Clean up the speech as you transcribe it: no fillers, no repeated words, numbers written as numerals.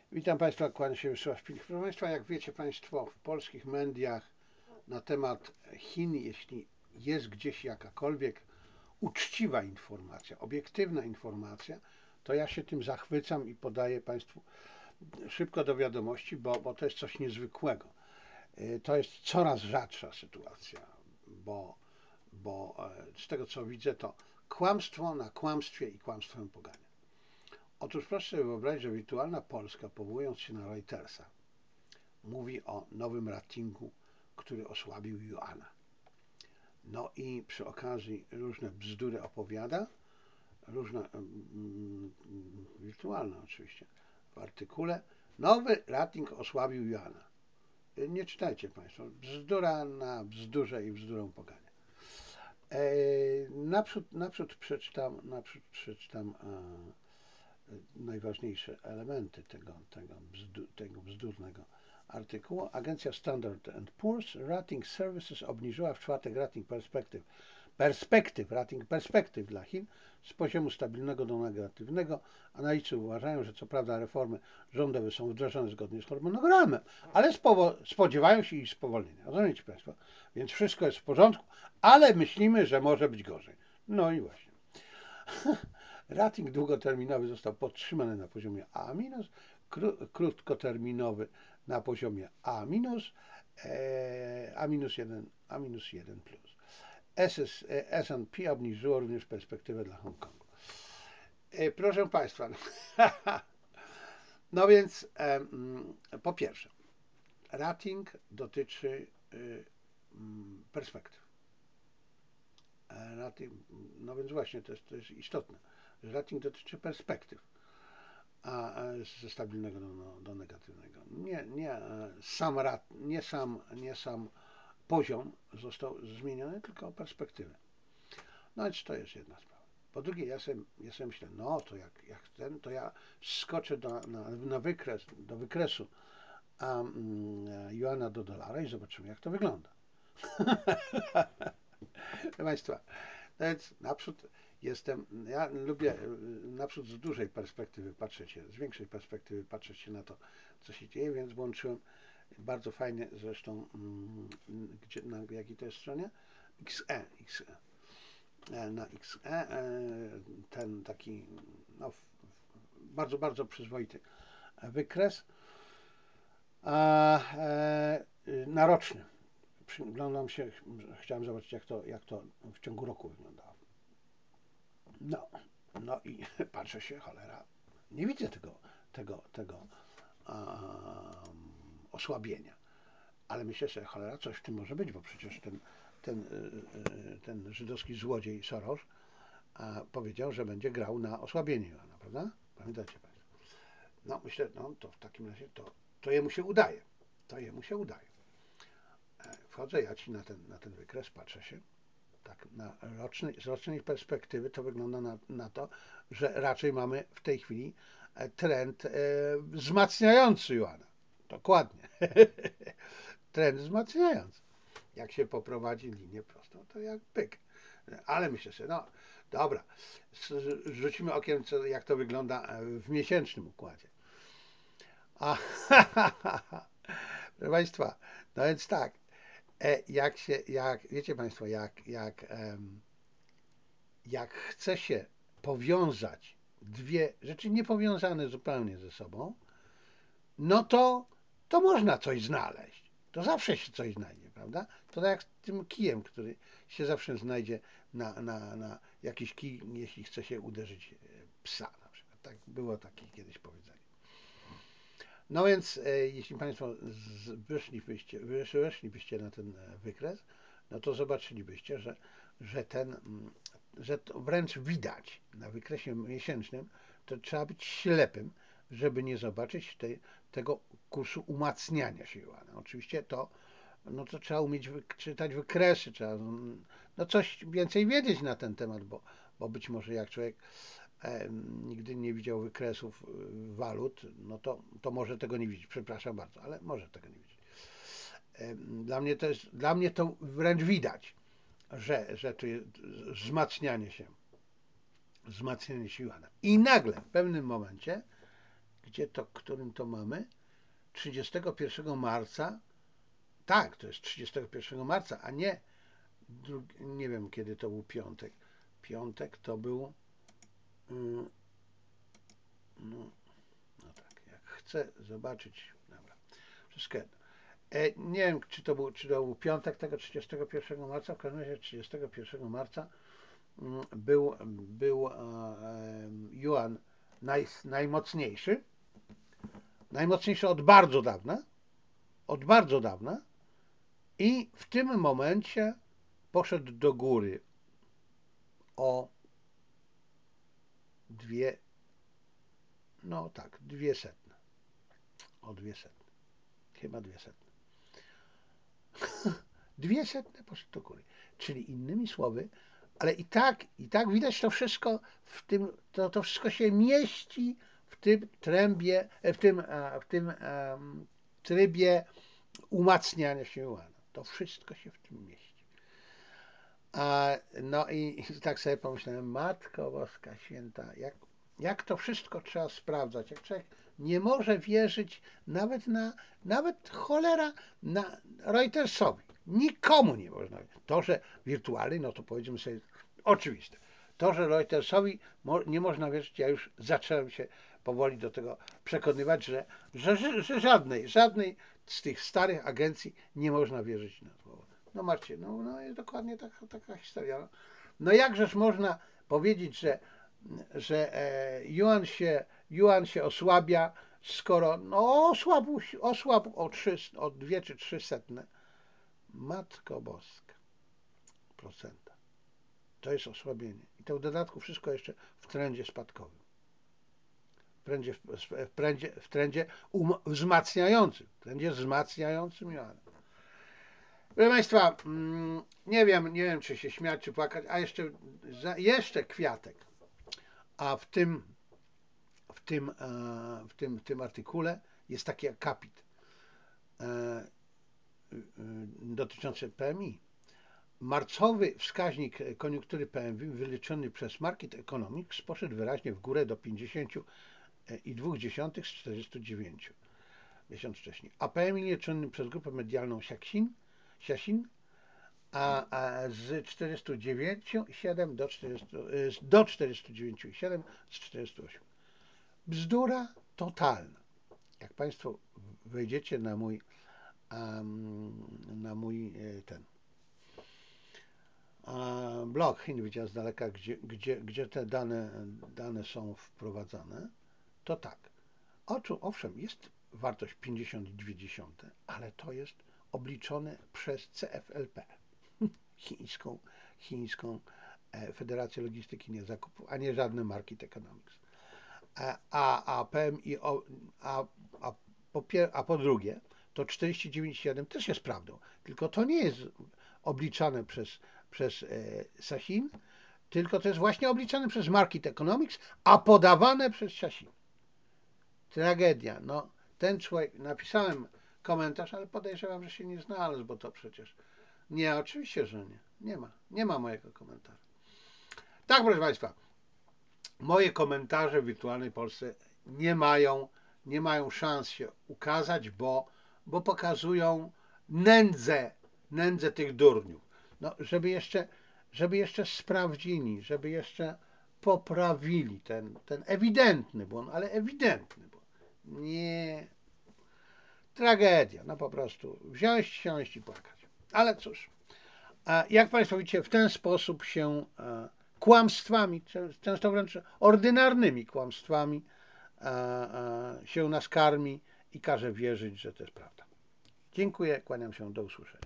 Witam Państwa, kłaniam się Wiesław Pilch. Proszę Państwa, jak wiecie Państwo, w polskich mediach na temat Chin, jeśli jest gdzieś jakakolwiek uczciwa informacja, obiektywna informacja, to ja się tym zachwycam i podaję Państwu szybko do wiadomości, bo to jest coś niezwykłego. To jest coraz rzadsza sytuacja, bo z tego co widzę, to kłamstwo na kłamstwie i kłamstwem pogania. Otóż proszę sobie wyobrazić, że Wirtualna Polska, powołując się na Reutersa, mówi o nowym ratingu, który osłabił Juana. No i przy okazji różne bzdury opowiada, różne, wirtualne oczywiście, w artykule. Nowy rating osłabił Juana. Nie czytajcie Państwo, bzdura na bzdurze i bzdurą pogania. Naprzód przeczytam najważniejsze elementy tego bzdurnego artykułu. Agencja Standard Poor's Rating Services obniżyła w czwartek rating perspektyw dla Chin z poziomu stabilnego do negatywnego. Analitycy uważają, że co prawda reformy rządowe są wdrażane zgodnie z harmonogramem, ale spodziewają się ich spowolnienia. Rozumiecie Państwo? Więc wszystko jest w porządku, ale myślimy, że może być gorzej. No i właśnie. Rating długoterminowy został podtrzymany na poziomie A-, krótkoterminowy na poziomie A-, A-1 plus. S&P obniżyło również perspektywę dla Hongkongu. Proszę Państwa, no więc po pierwsze, rating dotyczy perspektyw. No więc właśnie, to jest istotne, że rating dotyczy perspektyw, a ze stabilnego do negatywnego. Nie sam poziom został zmieniony, tylko perspektywę. No więc to jest jedna sprawa. Po drugie, ja sobie myślę, no to to ja skoczę do wykresu juana do dolara i zobaczymy, jak to wygląda. Proszę Państwa, no więc naprzód ja lubię naprzód z dużej perspektywy patrzeć się, z większej perspektywy patrzeć się na to, co się dzieje, więc włączyłem bardzo fajnie zresztą, na jakiej to jest stronie? XE. Na XE ten taki no, bardzo, bardzo przyzwoity wykres naroczny. Przyglądam się, chciałem zobaczyć, jak to w ciągu roku wyglądało. No i patrzę się, cholera, nie widzę tego osłabienia. Ale myślę sobie, cholera, coś w tym może być, bo przecież ten żydowski złodziej Soros powiedział, że będzie grał na osłabienie Joana, prawda? Pamiętacie Państwo? No myślę, no to w takim razie to jemu się udaje. To jemu się udaje. Wchodzę ja ci na ten wykres, patrzę się. Tak, z rocznej perspektywy to wygląda na to, że raczej mamy w tej chwili trend wzmacniający Joana. Dokładnie. Trend wzmacniający. Jak się poprowadzi linię prostą, to jak pyk. Ale myślę sobie, no dobra, rzucimy okiem, jak to wygląda w miesięcznym układzie. A, proszę Państwa, no więc tak, wiecie Państwo, jak chce się powiązać dwie rzeczy niepowiązane zupełnie ze sobą, no to można coś znaleźć. To zawsze się coś znajdzie, prawda? To tak jak z tym kijem, który się zawsze znajdzie na jakiś kij, jeśli chce się uderzyć psa na przykład. Tak było takie kiedyś powiedzenie. No więc jeśli Państwo weszlibyście na ten wykres, no to zobaczylibyście, że to wręcz widać na wykresie miesięcznym, to trzeba być ślepym, żeby nie zobaczyć tego kursu umacniania się juana. Oczywiście no to trzeba umieć czytać wykresy, trzeba no coś więcej wiedzieć na ten temat, bo być może jak człowiek nigdy nie widział wykresów walut, no to może tego nie widzieć. Przepraszam bardzo, ale może tego nie widzieć. Dla mnie to wręcz widać, że to jest wzmacnianie się juana. I nagle w pewnym momencie którym to mamy? 31 marca. Tak, to jest 31 marca, a nie, nie wiem kiedy to był piątek. Piątek to był, no, no tak, jak chcę zobaczyć, dobra, wszystko jedno. Nie wiem, czy to był piątek tego 31 marca, w każdym razie 31 marca był juan najmocniejszy od bardzo dawna i w tym momencie poszedł do góry o dwie setne. O dwie setne. Chyba dwie setne. Dwie setne poszedł do góry. Czyli innymi słowy, ale i tak widać to wszystko to wszystko się mieści w tym trybie umacniania się juana. To wszystko się w tym mieści. No i tak sobie pomyślałem, Matko Boska Święta, jak to wszystko trzeba sprawdzać, jak człowiek nie może wierzyć nawet cholera na Reutersowi. Nikomu nie można wierzyć. To, że wirtualny, no to powiedzmy sobie oczywiste. To, że Reutersowi nie można wierzyć, ja już zacząłem się powoli do tego przekonywać, że żadnej z tych starych agencji nie można wierzyć na słowo. No Marcie, no jest dokładnie taka historia. No jakżeż można powiedzieć, że juan się osłabia, skoro osłabł o 2 czy 3 setne. Matko Boska, procenta. To jest osłabienie. I to w dodatku wszystko jeszcze w trendzie spadkowym. W trendzie wzmacniającym juana. Proszę Państwa, nie wiem, czy się śmiać, czy płakać, a jeszcze kwiatek. A w tym artykule jest taki akapit dotyczący PMI. Marcowy wskaźnik koniunktury PMI wyliczony przez Market Economics poszedł wyraźnie w górę do 50,2 z 49 miesiąc wcześniej. A PMI liczony przez grupę medialną Siasin z 49,7 do 49,7 z 48. Bzdura totalna. Jak Państwo wejdziecie na mój blog Chin Widział z daleka, gdzie te dane są wprowadzane, to tak. Owszem, jest wartość 50,2, ale to jest obliczone przez CFLP, chińską Federację Logistyki i Zakupów, a nie żadne Market Economics. A PMI, po drugie, to 49,7 też jest prawdą, tylko to nie jest obliczane przez Sasin, tylko to jest właśnie obliczane przez Market Economics, a podawane przez Sasin. Tragedia. No, ten człowiek, napisałem komentarz, ale podejrzewam, że się nie znalazł, bo to przecież nie, oczywiście, że nie. Nie ma mojego komentarza. Tak, proszę Państwa, moje komentarze w wirtualnej Polsce nie mają szans się ukazać, bo pokazują nędzę tych durniów. No, żeby jeszcze sprawdzili, żeby jeszcze poprawili ten ewidentny błąd, ale ewidentny błąd. Nie. Tragedia, no po prostu siąść i płakać. Ale cóż, jak Państwo widzicie, w ten sposób się kłamstwami, często wręcz ordynarnymi kłamstwami się nas karmi i każe wierzyć, że to jest prawda. Dziękuję, kłaniam się, do usłyszenia.